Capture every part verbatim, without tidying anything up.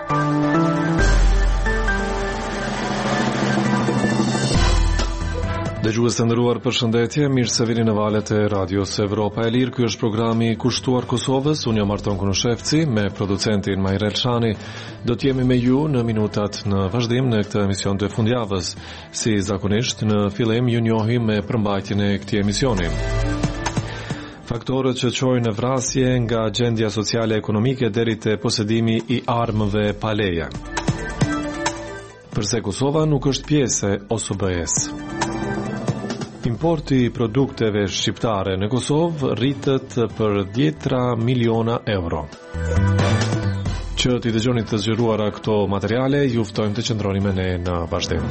Dëgjues të nderuar, përshëndetje, mirë se vini në valët e Radios Evropa e Lirë. Ky është programi i kushtuar Kosovës. Unë jam Arton Kunushevci me producentin Majrel Shani. Do të jemi me ju në minutat në vazhdim në këtë emision të fundjavës. Si zakonisht, në fillim ju njohim me përmbajtjen e këtij emisioni. Faktorët që çojnë në vrasje nga gjendja sociale e ekonomike deri te posedimi i armëve pa leje. Përse Kosova nuk është pjesë e O S B E-s. Importi i produkteve shqiptare në Kosovë rritet për dhjetra miliona euro. Që t'i dëgjoni të zgjeruara këto materiale, ju ftojmë të qëndroni me ne në vazhdim.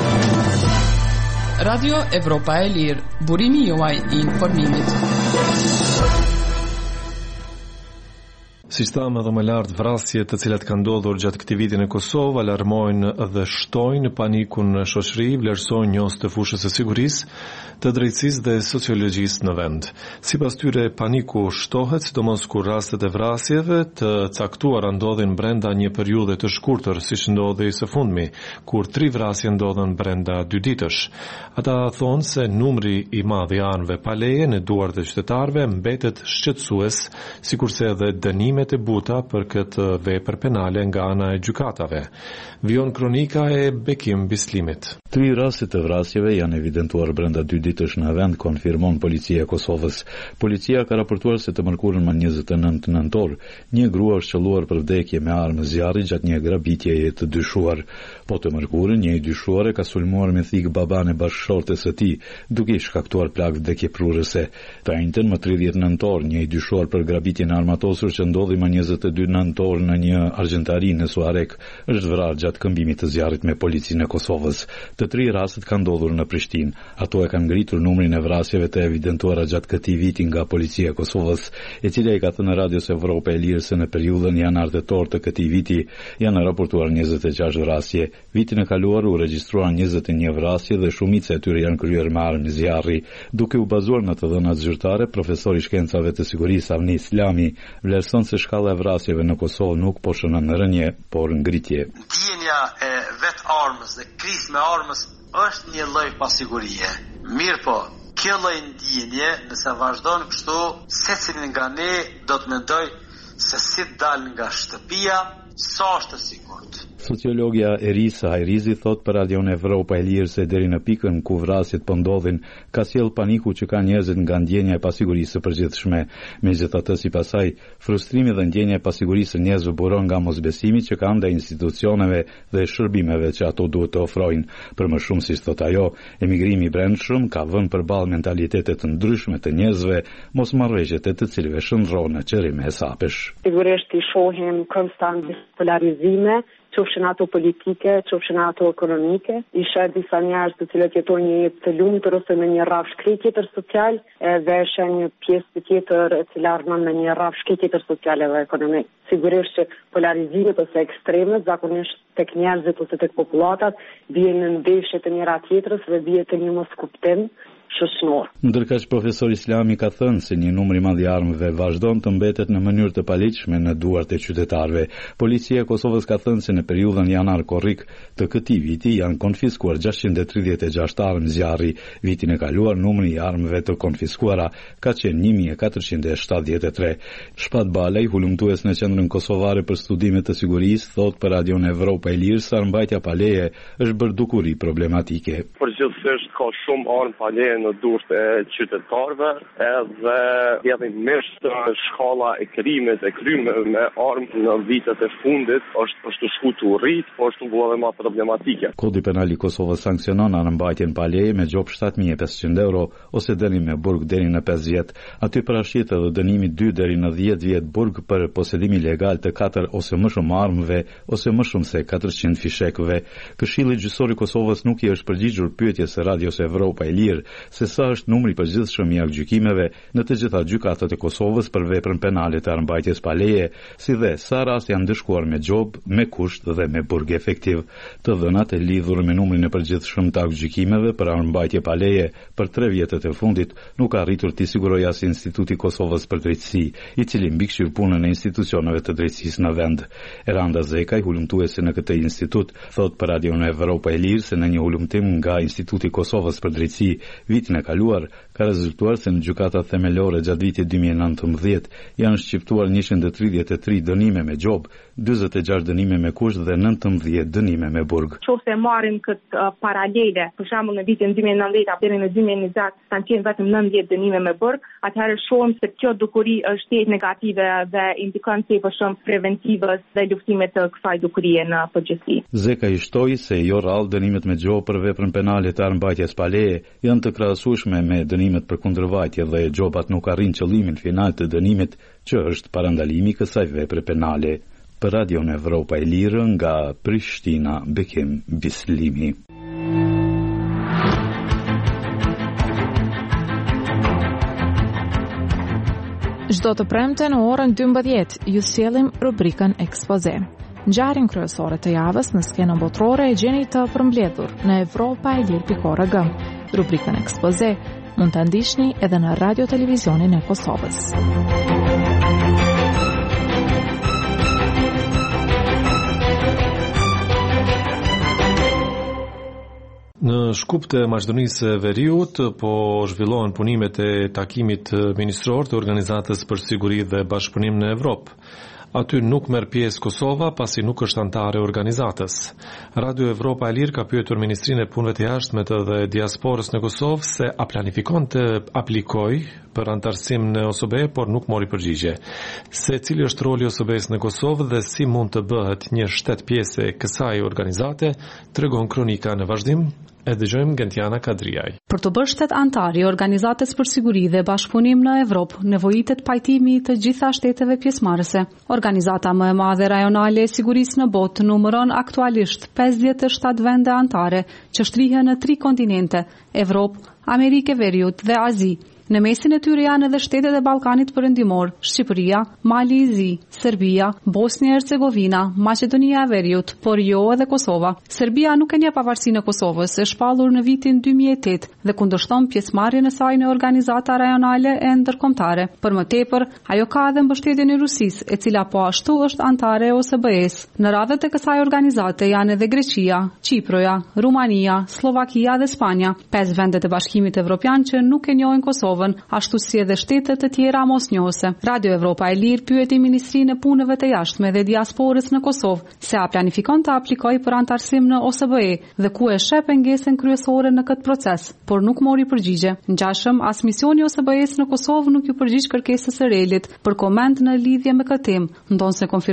Radio Evropa e Lirë, burimi juaj i informimit. Si thamë edhe më lart, vrasjet të cilat kanë ndodhur gjatë këtij viti në Kosovë alarmojnë dhe shtojnë panikun në shoqëri, vlerësojnë njohës të fushës së sigurisë, të drejtësisë dhe sociologjisë në vend. Sipas tyre, paniku shtohet sidomos kur rastet e vrasjeve të caktuara ndodhin brenda një periudhe të shkurtër, siç ndodhi së fundmi, kur tri vrasje ndodhen brenda dy ditësh. Ata thonë se numri i madh i armëve pa leje në duart e qytetarëve mbetet shqetësues, sikurse edhe dënimet e buta për këtë vepër penale nga ana e gjykatave. Vion kronika e Bekim Bislimit. Tri raste të vrasjeve janë evidentuar brenda dy ditësh në vend, konfirmon policia e Kosovës. Policia ka raportuar se të mërkurën më njëzet e nëntë nëntor, një grua është qelluar për vdekje me armë zjarri gjatë një grabitjeje të dyshuar. Po të mërkurën, një i dyshuar ka sulmuar me thik baban e bashkëshortes së tij, duke i shkaktuar plagë vdekjeprurëse. Të njëjtën më tridhjetë nëntor, një i dyshuar për grabitjen armatosur që ndodhi më njëzet e dy nëntor në një argjentari në Suarek, është vrarë gjatë këmbimit të zjarrit me policinë e Kosovës. Të tri rastet kanë ndodhur në Prishtinë. Ato e kanë ngritur numrin e vrasjeve të evidentuara gjatë këtij viti nga policia e Kosovës, e cila i ka thënë Radios Evropa e Lirë se në periudhën janar-tetor të këtij viti janë raportuar njëzet e gjashtë vrasje. Vitin e kaluar u regjistruan njëzet e një vrasje dhe shumica e tyre janë kryer me armë zjarri. Duke u bazuar në të dhënat zyrtare, profesori i shkencave të sigurisë Avni Islami vlerëson se shkalla e vrasjeve në Kosovë nuk po shënon në rënje, por ngritje. Ndjenja e vet armës dhe krizë me armës është një lloj pasigurie. Mirë po, kjo lloj ndjenje, nëse vazhdon kështu, secili nga ne do të mendoj se si dal nga shtëpia, sa është e sigurt. Sociologja Erisa Hajrizi thot për Radion Evropa e Lirë se deri në pikën ku vrasjet po ndodhin, ka sjell paniku që ka njerëzit nga ndjenja e pasigurisë së përgjithshme. Megjithatë, sipas saj, frustrimi dhe ndjenja e pasigurisë së njerëzve buron nga mosbesimi që kanë ndaj institucioneve dhe shërbimeve që ato duhet të ofrojnë. Për më shumë, siç thot ajo, emigrimi i brendshëm ka vënë përballë mentalitetet të ndryshme të njerëzve, mosmarrëveshjet e të cilëve shndrohen në çrrim e sapesh. Sigurisht i shohim konstant polarizime, qofshin ato politike, qofshin ato ekonomike. Isha disa njerëz të cilët jetojnë një jetë të lumtur ose me një rrafsh tjetër social, dhe është një pjesë tjetër e cila armën me një rrafsh tjetër social dhe ekonomik. Sigurisht që polarizimet ose ekstremet zakonisht tek njerëzit ose tek popullatat bien në ndeshje të njëra tjetrës dhe bie të një moskuptim shoqëror. Ndërkaq profesor Islami ka thënë se një numër i madh i armëve vazhdon të mbetet në mënyrë të paligjshme në duart e qytetarëve. Policia e Kosovës ka thënë se në periudhën janar-korrik të këtij viti janë konfiskuar gjashtëqind e tridhjetë e gjashtë armë zjarri. Vitin e kaluar numri i armëve të konfiskuara ka qenë një mijë e katërqind e shtatëdhjetë e tre. Shpat Balaj, hulumtues në Qendrën Kosovare për Studime të Sigurisë, thot për Radion Evropa e Lirë se armbajtja pa leje është bërë dukuri problematike. Përgjithsisht ka shumë armë pa leje në durt e qytetarëve, edhe jemi mesht shkalla e krimit e krymeve me armë në vitet e fundit është është shku të rrit, po është bërë më problematike. Kodi penal i Kosovës sanksionon armbajtjen pa leje me gjop shtatë mijë e pesëqind euro ose dënim me burg deri në pesë vjet. Aty parashit edhe dënimi dy deri në dhjetë vjet burg për posedim ilegal të katër ose më shumë armëve ose më shumë se katërqind fishekëve. Këshilli gjyqësor i Kosovës nuk i është përgjigjur pyetjes së Radios Evropa e Lirë se sa është numri i përgjithshëm i aktgjykimeve në të gjitha gjykatat e Kosovës për veprën penale të armbajtjes pa leje, si dhe sa raste janë ndëshkuar me gjob, me kusht dhe me burg efektiv. Të dhënat e lidhur me numrin e përgjithshëm të aktgjykimeve për armbajtje pa leje për tre vjetët e fundit nuk ka arritur t'i sigurojë as Instituti i Kosovës për drejtësi, i cili mbikëqyr punën e institucioneve të drejtësisë në vend. Eranda Zekaj, hulumtuese në këtë institut, thot për Radion Evropa e Lirë se në një hulumtim nga Instituti i Kosovës për drejtësi vitin e kaluar ka rezultuar se në gjykatat themelore gjatë vitit dy mijë e nëntëmbëdhjetë janë shqiptuar njëqind e tridhjetë e tre dënime me gjob, dyzet e gjashtë dënime me kusht dhe nëntëmbëdhjetë dënime me burg. Nëse marrim këtë uh, paralele, për shembull në vitin dy mijë e nëntëdhjetë deri në dy mijë e njëzet kanë qenë vetëm nëntëdhjetë dënime me burg, atëherë shohim se kjo dukuri është e negative dhe indikon se për shumë preventive dhe luftimit të kësaj dukurie në përgjithësi. Zeka i shtoi se jo rrallë dënimet me gjob për veprën penale të armbajtjes pa leje janë të krahasueshme me dënimet për kundërvajtje dhe gjobat nuk arrin qëllimin final të dënimit, që është parandalimi i kësaj vepre penale. Për Radion Evropa e Lirë nga Prishtina, Bekim Bislimi. Çdo të premte në orën dymbëdhjetë ju sjellim rubrikën Ekspoze. Ngjarjen kryesore të javës në skenën botërore e gjeni të përmbledhur në evropa e lirë pikë org. Rubrikën Ekspoze mund ta ndiqni edhe në Radio Televizionin e Kosovës. Në Shkup të Maqedonisë së Veriut po zhvillohen punimet e takimit ministror të Organizatës për Siguri dhe Bashkëpunim në Evropë. Aty nuk merr pjesë Kosova pasi nuk është antare e organizatës. Radio Evropa e Lirë ka pyetur Ministrinë e Punëve të Jashtme dhe Diasporës në Kosovë se a planifikon të aplikojë për antarësim në O S B E, por nuk mori përgjigje. Se cili është roli O S B E-s në Kosovë dhe si mund të bëhet një shtet pjesë e kësaj organizate, tregon kronika në vazhdim. E dëgjojmë Gentiana Kadriaj. Për të bërë shtet antar i Organizatës për Siguri dhe Bashkëpunim në Evropë, nevojitet pajtimi të gjitha shteteve pjesëmarrëse. Organizata më e madhe rajonale e sigurisë në botë numëron aktualisht pesëdhjetë e shtatë vende antare që shtrihen në tri kontinente: Evropë, Amerikë e Veriut dhe Azi. Në mesin e tyre janë edhe shtetet e Ballkanit Perëndimor, Shqipëria, Mali i Zi, Serbia, Bosnia e Hercegovina, Maqedonia e Veriut, por jo edhe Kosova. Serbia nuk e njeh pavarësinë e Kosovës, e shpallur në vitin dy mijë e tetë dhe kundërshton pjesëmarrjen e saj në organizata rajonale e ndërkombëtare. Për më tepër, ajo ka edhe mbështetjen e Rusisë, e cila po ashtu është antare e O S B E-s. Në radhët e kësaj organizate janë edhe Greqia, Çiproja, Rumania, Slovakia dhe Spanja, pesë vendet e Bashkimit Evropian që nuk e njohin Kosovën, ashtu si edhe shtetet të tjera mosnjohëse. Radio Evropa e Lirë pyeti Ministrinë e Punëve të Jashtme dhe Diasporës në Kosovë se a planifikon të aplikojë për antarësim në O S B E dhe ku e sheh pengesën kryesore në këtë proces, por nuk mori përgjigje. Ngjashëm, as misioni O S B E-s në Kosovë nuk ju përgjigj kërkesës së Relit për koment në lidhje me këtë temë, ndonse konfirmoi